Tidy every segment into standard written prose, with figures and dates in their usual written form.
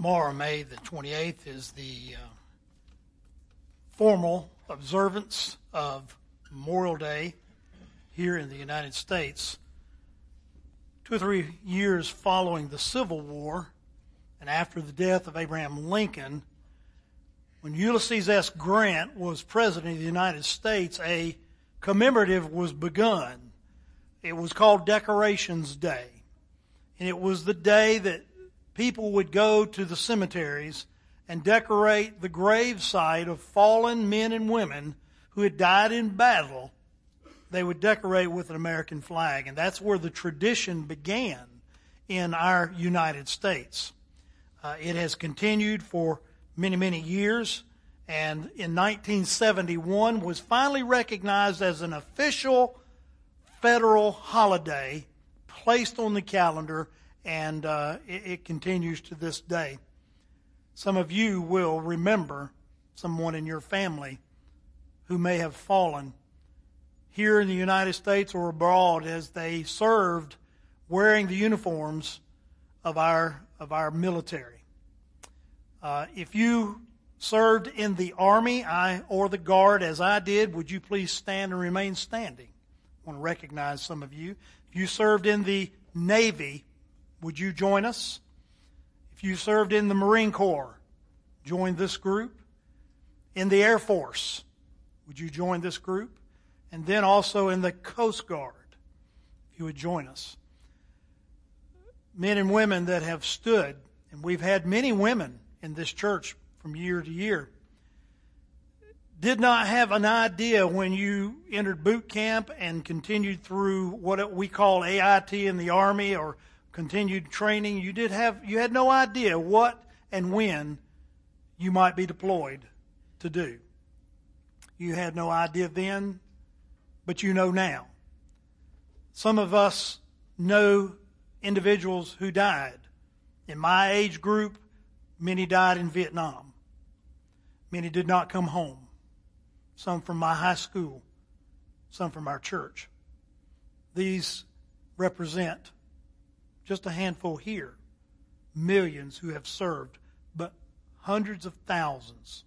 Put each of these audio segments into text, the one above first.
Tomorrow, May the 28th, is the formal observance of Memorial Day here in the United States. 2 or 3 years following the Civil War and after the death of Abraham Lincoln, when Ulysses S. Grant was President of the United States, a commemorative was begun. It was called Decorations Day. And it was the day that people would go to the cemeteries and decorate the gravesite of fallen men and women who had died in battle. They would decorate with an American flag. And that's where the tradition began in our United States. It has continued for many, many years. And in 1971 was finally recognized as an official federal holiday placed on the calendar, and it continues to this day. Some of you will remember someone in your family who may have fallen here in the United States or abroad as they served wearing the uniforms of our military. If you served in the Army or the Guard as I did, would you please stand and remain standing? I want to recognize some of you. If you served in the Navy, would you join us? If you served in the Marine Corps, join this group. In the Air Force, would you join this group? And then also in the Coast Guard, if you would join us. Men and women that have stood, and we've had many women in this church from year to year, did not have an idea when you entered boot camp and continued through what we call AIT in the Army or continued training. You had no idea what and when you might be deployed to do. You had no idea then, but you know now. Some of us know individuals who died. In my age group, many died in Vietnam. Many did not come home. Some from my high school, some from our church. These represent just a handful here, millions who have served, but hundreds of thousands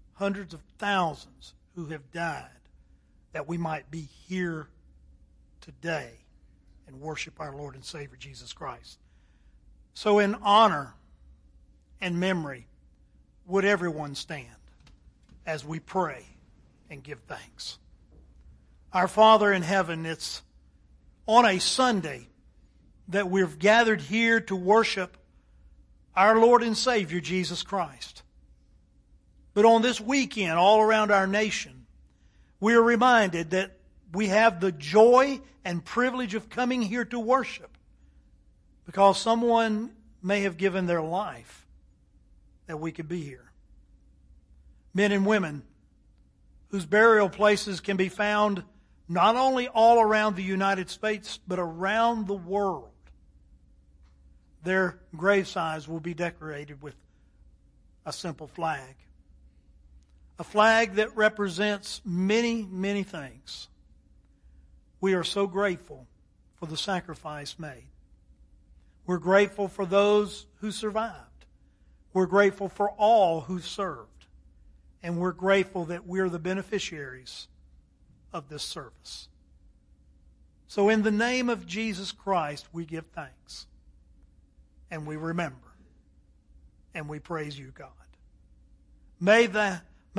who have died that we might be here today and worship our Lord and Savior Jesus Christ. So in honor and memory, would everyone stand as we pray and give thanks. Our Father in heaven, it's on a Sunday that we've gathered here to worship our Lord and Savior, Jesus Christ. But on this weekend, all around our nation, we are reminded that we have the joy and privilege of coming here to worship because someone may have given their life that we could be here. Men and women whose burial places can be found not only all around the United States, but around the world. Their gravesides will be decorated with a simple flag. A flag that represents many, many things. We are so grateful for the sacrifice made. We're grateful for those who survived. We're grateful for all who served. And we're grateful that we're the beneficiaries of this service. So in the name of Jesus Christ, we give thanks. And we remember. And we praise you, God. May the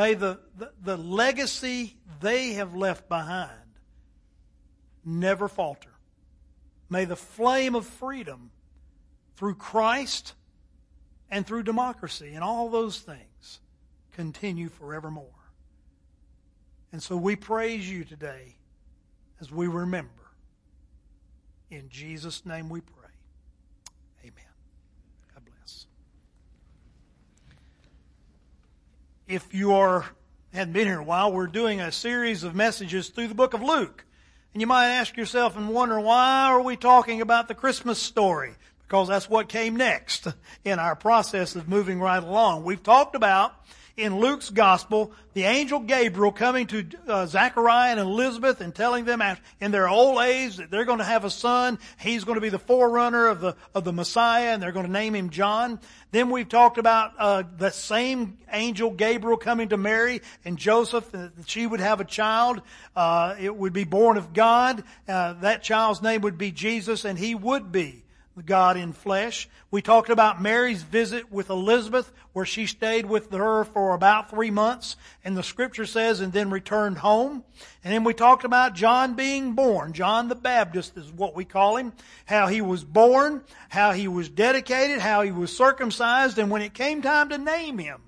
legacy they have left behind never falter. May the flame of freedom through Christ and through democracy and all those things continue forevermore. And so we praise you today as we remember. In Jesus' name we pray. Amen. God bless. If you hadn't been here a while, we're doing a series of messages through the book of Luke. And you might ask yourself and wonder, why are we talking about the Christmas story? Because that's what came next in our process of moving right along. We've talked about in Luke's gospel, the angel Gabriel coming to Zachariah and Elizabeth and telling them in their old age that they're going to have a son. He's going to be the forerunner of the Messiah, and they're going to name him John. Then we've talked about the same angel Gabriel coming to Mary and Joseph, that she would have a child. It would be born of God. That child's name would be Jesus, and he would be God in flesh. We talked about Mary's visit with Elizabeth, where she stayed with her for about 3 months, and the scripture says, and then returned home. And then we talked about John being born. John the Baptist is what we call him. How he was born, how he was dedicated, how he was circumcised, and when it came time to name him,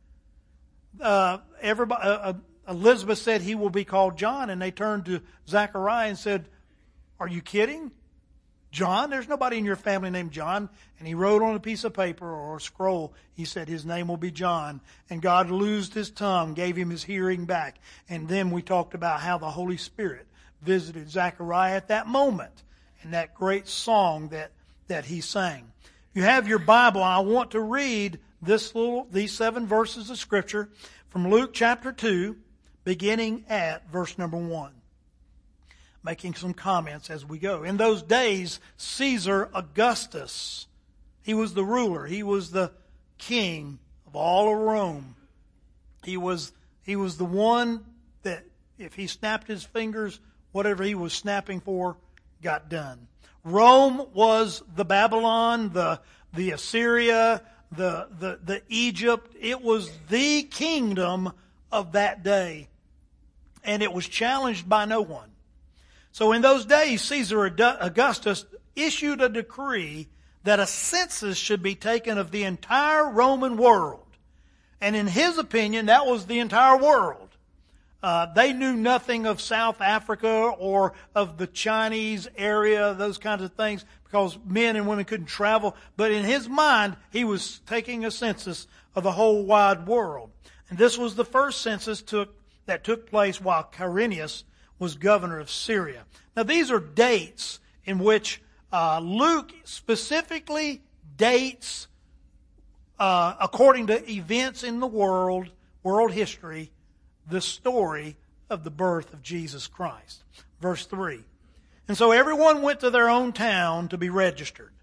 Elizabeth said he will be called John, and they turned to Zachariah and said, "Are you kidding? John? There's nobody in your family named John." And he wrote on a piece of paper or a scroll, he said his name will be John. And God loosed his tongue, gave him his hearing back. And then we talked about how the Holy Spirit visited Zechariah at that moment, and that great song that he sang. If you have your Bible, I want to read these 7 verses of Scripture from Luke chapter 2, beginning at verse number 1. Making some comments as we go. In those days, Caesar Augustus, he was the ruler. He was the king of all of Rome. He was the one that if he snapped his fingers, whatever he was snapping for got done. Rome was the Babylon, the Assyria, the Egypt. It was the kingdom of that day. And it was challenged by no one. So in those days, Caesar Augustus issued a decree that a census should be taken of the entire Roman world. And in his opinion, that was the entire world. They knew nothing of South Africa or of the Chinese area, those kinds of things, because men and women couldn't travel. But in his mind, he was taking a census of the whole wide world. And this was the first census that took place while Quirinius was governor of Syria. Now these are dates in which Luke specifically dates according to events in the world history, the story of the birth of Jesus Christ. Verse 3. And so everyone went to their own town to be registered.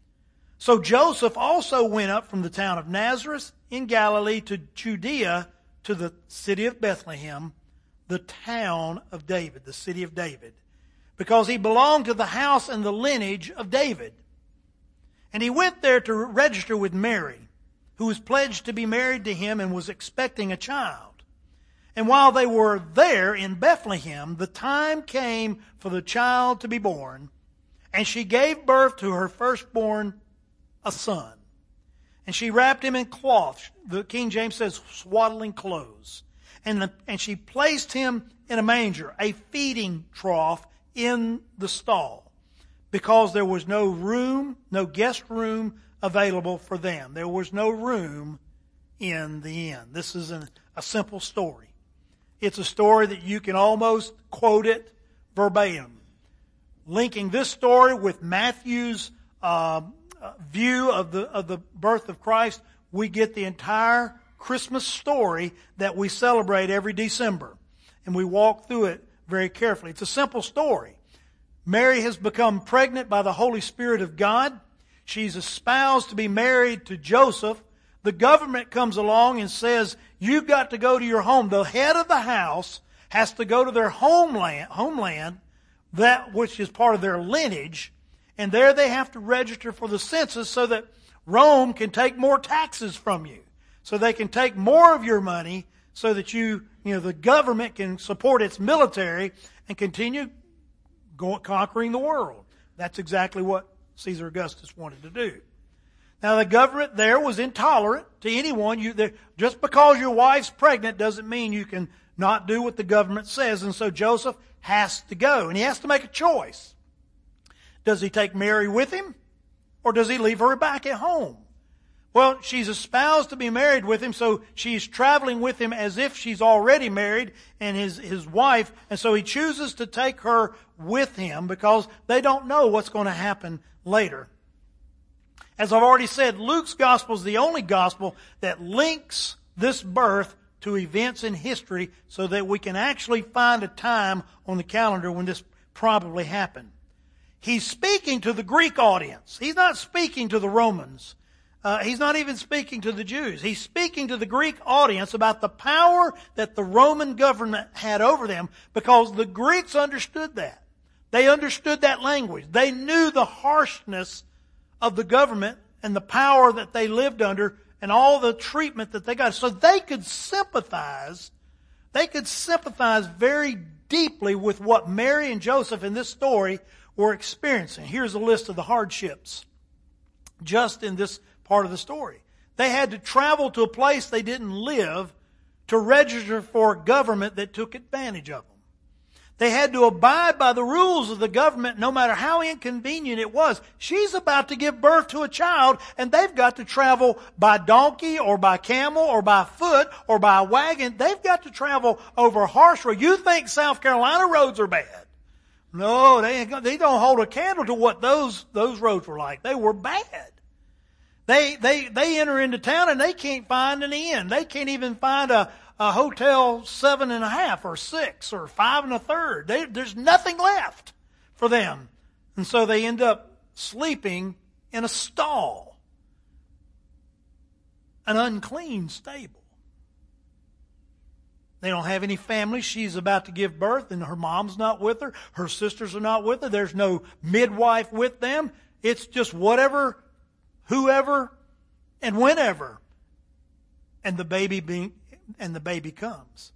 So Joseph also went up from the town of Nazareth in Galilee to Judea, to the city of Bethlehem, the town of David, the city of David, because he belonged to the house and the lineage of David. And he went there to register with Mary, who was pledged to be married to him and was expecting a child. And while they were there in Bethlehem, the time came for the child to be born, and she gave birth to her firstborn, a son. And she wrapped him in cloth. The King James says swaddling clothes. And she placed him in a manger, a feeding trough in the stall, because there was no room, no guest room available for them. There was no room in the inn. This is a simple story. It's a story that you can almost quote it verbatim. Linking this story with Matthew's view of the birth of Christ, we get the entire Christmas story that we celebrate every December. And we walk through it very carefully. It's a simple story. Mary has become pregnant by the Holy Spirit of God. She's espoused to be married to Joseph. The government comes along and says, you've got to go to your home. The head of the house has to go to their homeland, that which is part of their lineage, and there they have to register for the census so that Rome can take more taxes from you. So they can take more of your money so that the government can support its military and continue conquering the world. That's exactly what Caesar Augustus wanted to do. Now the government there was intolerant to anyone. Just because your wife's pregnant doesn't mean you can not do what the government says. And so Joseph has to go, and he has to make a choice. Does he take Mary with him, or does he leave her back at home? Well, she's espoused to be married with him, so she's traveling with him as if she's already married and his wife. And so he chooses to take her with him because they don't know what's going to happen later. As I've already said, Luke's gospel is the only gospel that links this birth to events in history so that we can actually find a time on the calendar when this probably happened. He's speaking to the Greek audience. He's not speaking to the Romans. He's not even speaking to the Jews. He's speaking to the Greek audience about the power that the Roman government had over them, because the Greeks understood that. They understood that language. They knew the harshness of the government and the power that they lived under and all the treatment that they got. So they could sympathize. They could sympathize very deeply with what Mary and Joseph in this story were experiencing. Here's a list of the hardships just in this part of the story. They had to travel to a place they didn't live to register for a government that took advantage of them. They had to abide by the rules of the government no matter how inconvenient it was. She's about to give birth to a child, and they've got to travel by donkey or by camel or by foot or by wagon. They've got to travel over harsh roads. You think South Carolina roads are bad? No, they don't hold a candle to what those roads were like. They were bad. They enter into town and they can't find an inn. They can't even find a hotel 7.5 or 6 or 5 1/3. There's nothing left for them. And so they end up sleeping in a stall. An unclean stable. They don't have any family. She's about to give birth and her mom's not with her. Her sisters are not with her. There's no midwife with them. It's just whatever, whoever, and whenever. And the baby comes.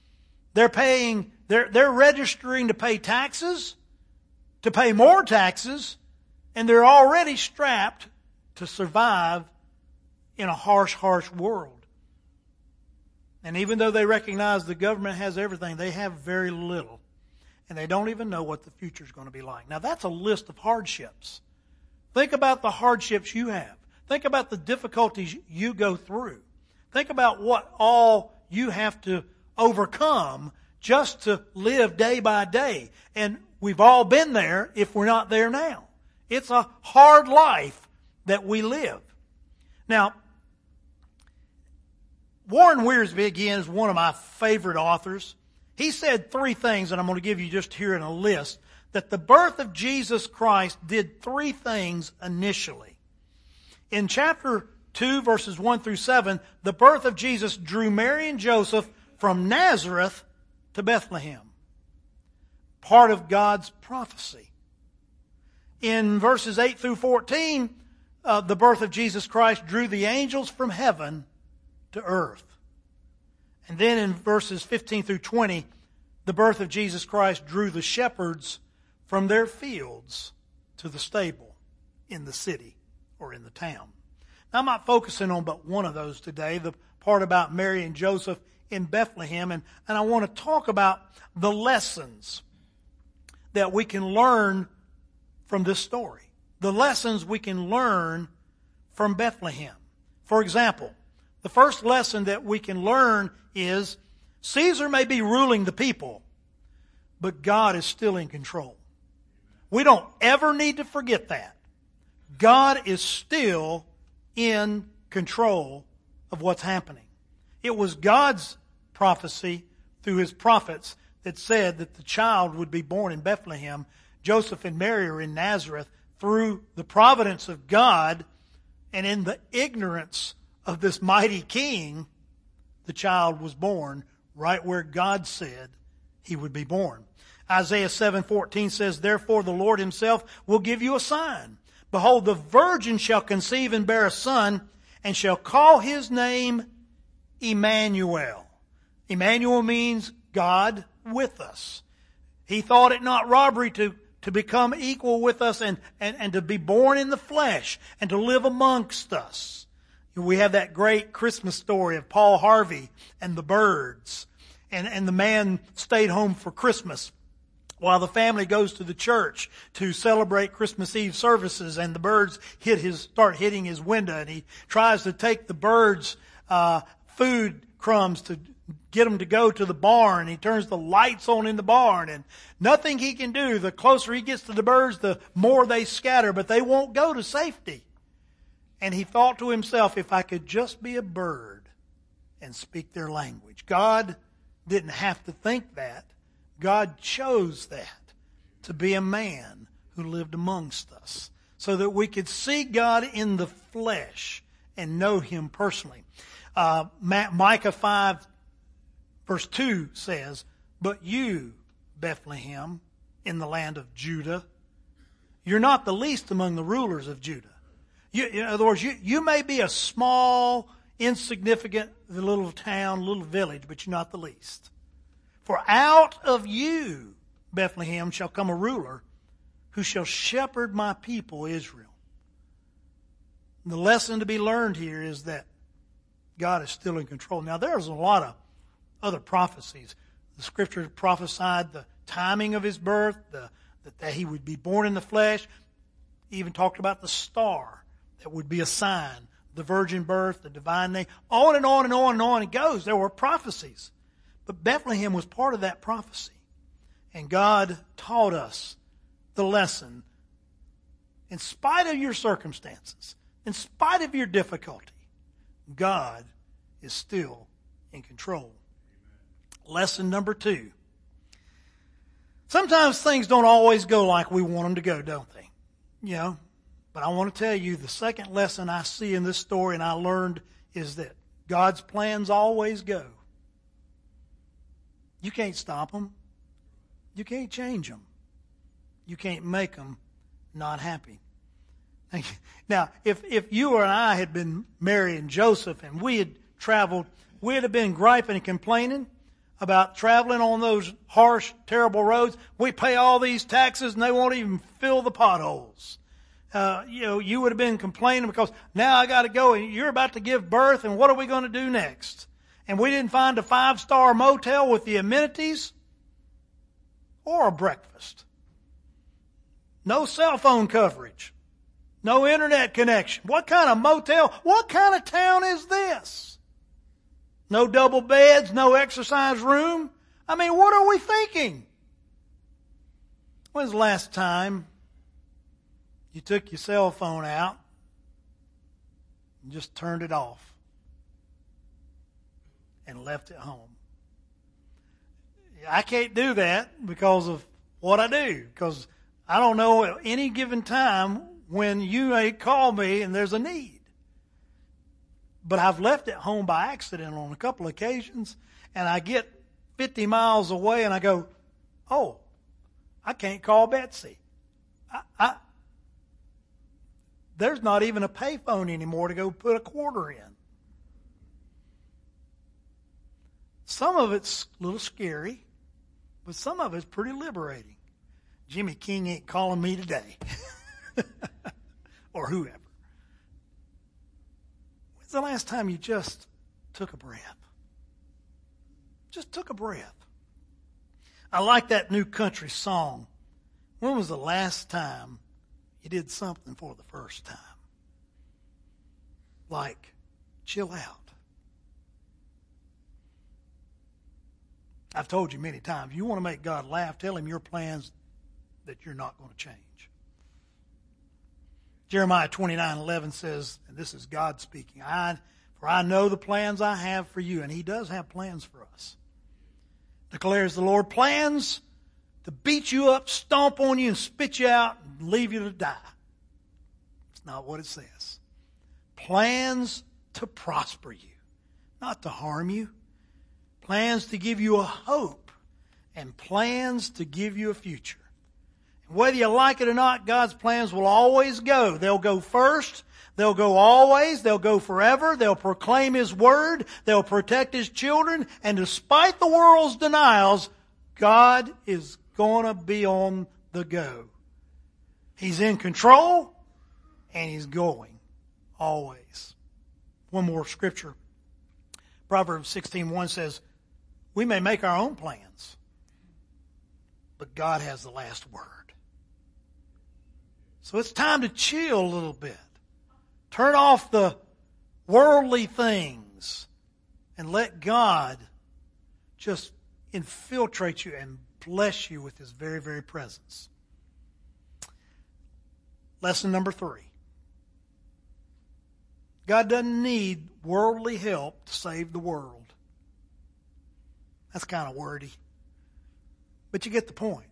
They're registering to pay taxes, to pay more taxes, and they're already strapped to survive in a harsh, harsh world. And even though they recognize the government has everything, they have very little. And they don't even know what the future is going to be like. Now that's a list of hardships. Think about the hardships you have. Think about the difficulties you go through. Think about what all you have to overcome just to live day by day. And we've all been there if we're not there now. It's a hard life that we live. Now, Warren Wiersbe, again, is one of my favorite authors. He said 3 things, and I'm going to give you just here in a list, that the birth of Jesus Christ did 3 things initially. In chapter 2, verses 1 through 7, the birth of Jesus drew Mary and Joseph from Nazareth to Bethlehem. Part of God's prophecy. In verses 8 through 14, the birth of Jesus Christ drew the angels from heaven to earth. And then in verses 15 through 20, the birth of Jesus Christ drew the shepherds from their fields to the stable in the city or in the town. Now, I'm not focusing on but one of those today, the part about Mary and Joseph in Bethlehem, and I want to talk about the lessons that we can learn from this story. The lessons we can learn from Bethlehem. For example, the first lesson that we can learn is Caesar may be ruling the people, but God is still in control. We don't ever need to forget that. God is still in control of what's happening. It was God's prophecy through His prophets that said that the child would be born in Bethlehem. Joseph and Mary are in Nazareth. Through the providence of God and in the ignorance of this mighty king, the child was born right where God said He would be born. Isaiah 7:14 says, "Therefore the Lord Himself will give you a sign. Behold, the virgin shall conceive and bear a son, and shall call His name Emmanuel." Emmanuel means God with us. He thought it not robbery to become equal with us and to be born in the flesh and to live amongst us. We have that great Christmas story of Paul Harvey and the birds. And the man stayed home for Christmas while the family goes to the church to celebrate Christmas Eve services, and the birds start hitting his window, and he tries to take the birds food crumbs to get them to go to the barn. He turns the lights on in the barn, and nothing he can do. The closer he gets to the birds, the more they scatter, but they won't go to safety. And he thought to himself, if I could just be a bird and speak their language. God didn't have to think that. God chose that to be a man who lived amongst us so that we could see God in the flesh and know Him personally. Micah 5 verse 2 says, "But you, Bethlehem, in the land of Judah, you're not the least among the rulers of Judah." In other words, you may be a small, insignificant little town, little village, but you're not the least. "For out of you, Bethlehem, shall come a ruler who shall shepherd my people Israel." The lesson to be learned here is that God is still in control. Now, there's a lot of other prophecies. The Scripture prophesied the timing of His birth, that He would be born in the flesh. He even talked about the star that would be a sign, the virgin birth, the divine name. On and on and on and on it goes. There were prophecies. But Bethlehem was part of that prophecy. And God taught us the lesson. In spite of your circumstances, in spite of your difficulty, God is still in control. Lesson number 2. Sometimes things don't always go like we want them to go, don't they? You know, but I want to tell you the second lesson I see in this story and I learned is that God's plans always go. You can't stop them. You can't change them. You can't make them not happy. Now, if you or I had been Mary and Joseph and we had traveled, we'd have been griping and complaining about traveling on those harsh, terrible roads. We pay all these taxes and they won't even fill the potholes. You would have been complaining because now I got to go and you're about to give birth and what are we going to do next? And we didn't find a 5-star motel with the amenities or a breakfast. No cell phone coverage. No internet connection. What kind of motel? What kind of town is this? No double beds, no exercise room. I mean, what are we thinking? When's the last time you took your cell phone out and just turned it off and left it home? I can't do that because of what I do. Because I don't know at any given time when you may call me and there's a need. But I've left it home by accident on a couple of occasions, and I get 50 miles away and I go, oh, I can't call Betsy. There's not even a payphone anymore to go put a quarter in. Some of it's a little scary, but some of it's pretty liberating. Jimmy King ain't calling me today. Or whoever. When's the last time you just took a breath? Just took a breath. I like that New Country song. When was the last time you did something for the first time? Like, chill out. I've told you many times, you want to make God laugh, tell Him your plans that you're not going to change. Jeremiah 29:11 says, and this is God speaking, for I know the plans I have for you, and He does have plans for us. Declares the Lord, plans to beat you up, stomp on you, and spit you out, and leave you to die. It's not what it says. Plans to prosper you, not to harm you. Plans to give you a hope, and plans to give you a future. Whether you like it or not, God's plans will always go. They'll go first. They'll go always. They'll go forever. They'll proclaim His word. They'll protect His children. And despite the world's denials, God is going to be on the go. He's in control, and He's going always. One more scripture. Proverbs 16:1 says, we may make our own plans, but God has the last word. So it's time to chill a little bit. Turn off the worldly things and let God just infiltrate you and bless you with His very, very presence. Lesson number 3. God doesn't need worldly help to save the world. That's kind of wordy. But you get the point.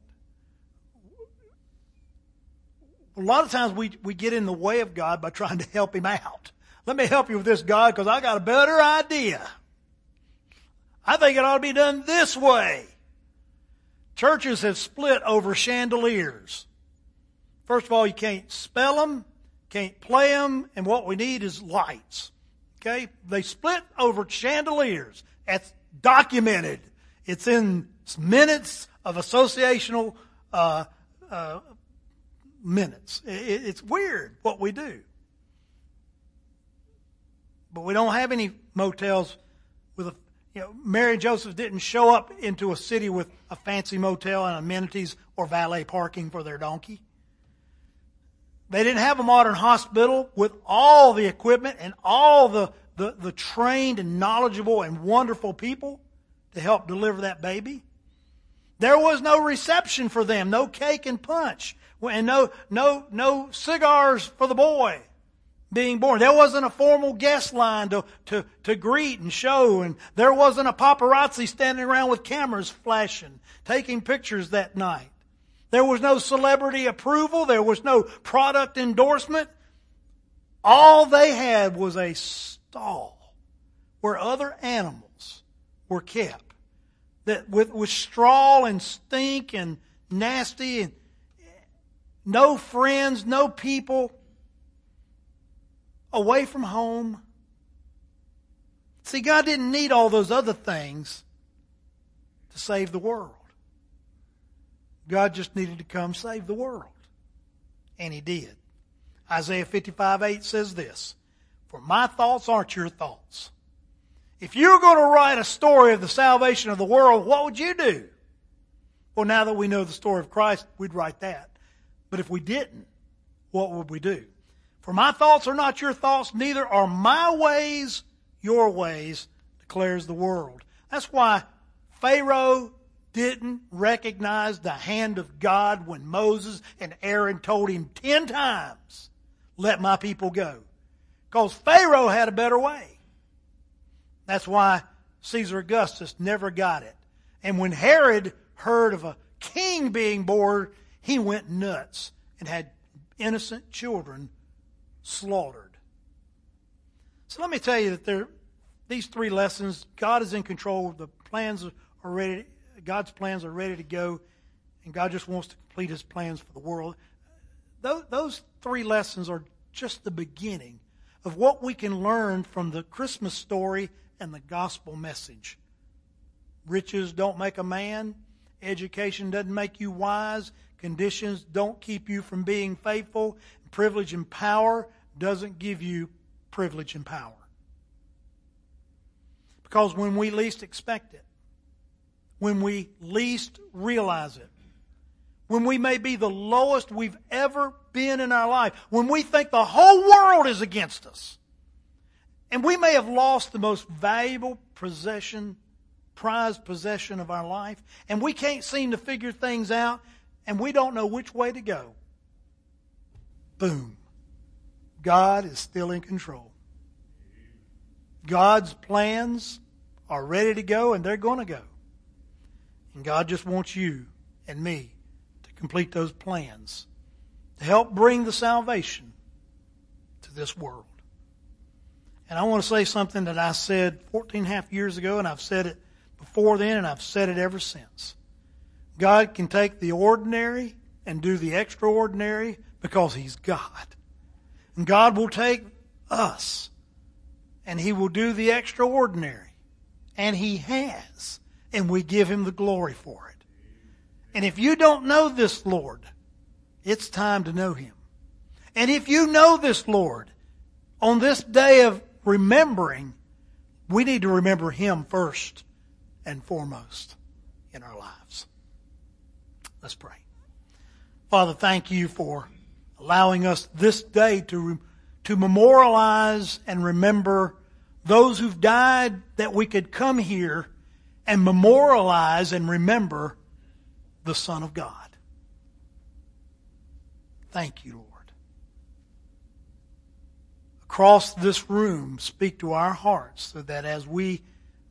A lot of times we get in the way of God by trying to help Him out. Let me help you with this, God, because I got a better idea. I think it ought to be done this way. Churches have split over chandeliers. First of all, you can't spell them, can't play them, and what we need is lights. Okay? They split over chandeliers. That's documented. It's in minutes of associational minutes. It's weird what we do. But we don't have any motels with a, Mary and Joseph didn't show up into a city with a fancy motel and amenities or valet parking for their donkey. They didn't have a modern hospital with all the equipment and all the trained and knowledgeable and wonderful people to help deliver that baby. There was no reception for them, no cake and punch, and no cigars for the boy being born. There wasn't a formal guest line to greet and show, and there wasn't a paparazzi standing around with cameras flashing, taking pictures that night. There was no celebrity approval. There was no product endorsement. All they had was a stall where other animals were kept, that with straw and stink and nasty, and no friends, no people, away from home. See, God didn't need all those other things to save the world. God just needed to come save the world. And He did. Isaiah 55:8 says this, "For my thoughts aren't your thoughts." If you were going to write a story of the salvation of the world, what would you do? Well, now that we know the story of Christ, we'd write that. But if we didn't, what would we do? "For my thoughts are not your thoughts, neither are my ways your ways, declares the world." That's why Pharaoh didn't recognize the hand of God when Moses and Aaron told him 10 times, "Let my people go." Because Pharaoh had a better way. That's why Caesar Augustus never got it. And when Herod heard of a king being born, he went nuts and had innocent children slaughtered. So let me tell you that these 3 lessons, God is in control. The plans are ready. God's plans are ready to go, and God just wants to complete His plans for the world. Those 3 lessons are just the beginning of what we can learn from the Christmas story and the gospel message. Riches don't make a man. Education doesn't make you wise. Conditions don't keep you from being faithful. Privilege and power doesn't give you privilege and power. Because when we least expect it, when we least realize it, when we may be the lowest we've ever been in our life, when we think the whole world is against us, and we may have lost the most valuable possession, prized possession of our life, and we can't seem to figure things out, and we don't know which way to go. Boom. God is still in control. God's plans are ready to go, and they're going to go. And God just wants you and me to complete those plans to help bring the salvation to this world. And I want to say something that I said 14 and a half years ago, and I've said it before then, and I've said it ever since. God can take the ordinary and do the extraordinary because He's God. And God will take us and He will do the extraordinary. And He has. And we give Him the glory for it. And if you don't know this Lord, it's time to know Him. And if you know this Lord, on this day of remembering, we need to remember Him first and foremost in our lives. Let's pray. Father, thank You for allowing us this day to memorialize and remember those who've died, that we could come here and memorialize and remember the Son of God. Thank You, Lord. across this room speak to our hearts so that as we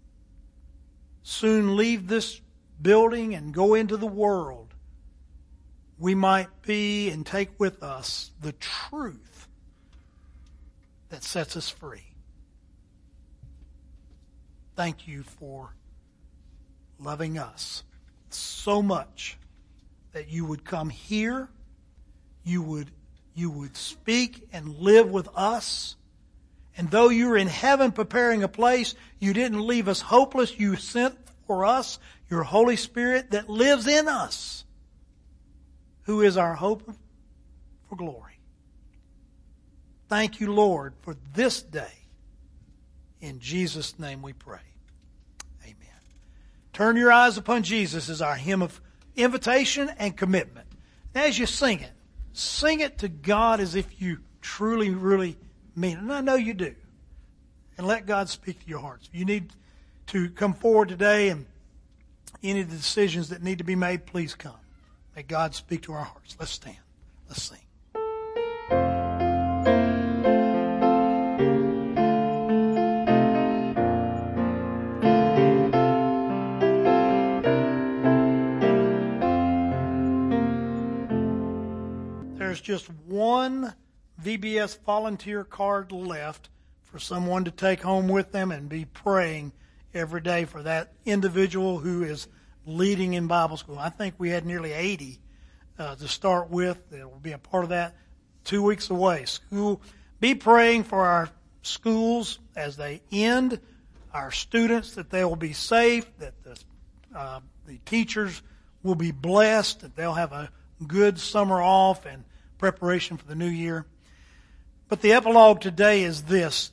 soon leave this building and go into the world, we might be and take with us the truth that sets us free. Thank you for loving us so much that you would come here, you would speak and live with us. And though you're in heaven preparing a place, you didn't leave us hopeless. You sent for us your Holy Spirit that lives in us, who is our hope for glory. Thank you, Lord, for this day. In Jesus' name we pray. Amen. Turn your eyes upon Jesus is our hymn of invitation and commitment. As you sing it to God as if you truly, really mean it. And I know you do. And let God speak to your hearts. If you need to come forward today and any of the decisions that need to be made, please come. May God speak to our hearts. Let's stand. Let's sing. There's just one VBS volunteer card left for someone to take home with them and be praying every day for that individual who is leading in Bible school. I think we had nearly 80 to start with. That will be a part of that 2 weeks away. School, be praying for our schools as they end, our students that they will be safe, that the teachers will be blessed, that they'll have a good summer off and preparation for the new year. But the epilogue today is this.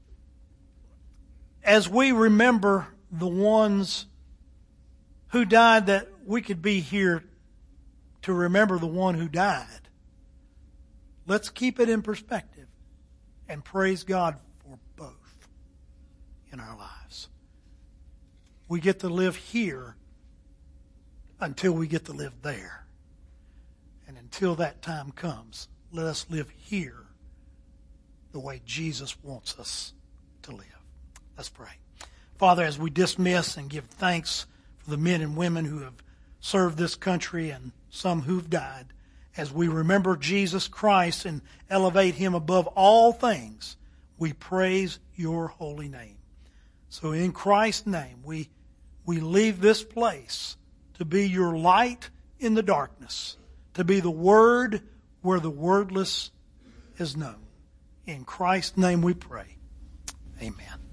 As we remember the ones who died, that we could be here to remember the one who died, let's keep it in perspective and praise God for both in our lives. We get to live here until we get to live there. And until that time comes, let us live here the way Jesus wants us to live. Let's pray. Father, as we dismiss and give thanks for the men and women who have served this country and some who've died, as we remember Jesus Christ and elevate him above all things, we praise your holy name. So in Christ's name, we leave this place to be your light in the darkness, to be the word where the wordless is known. In Christ's name we pray. Amen.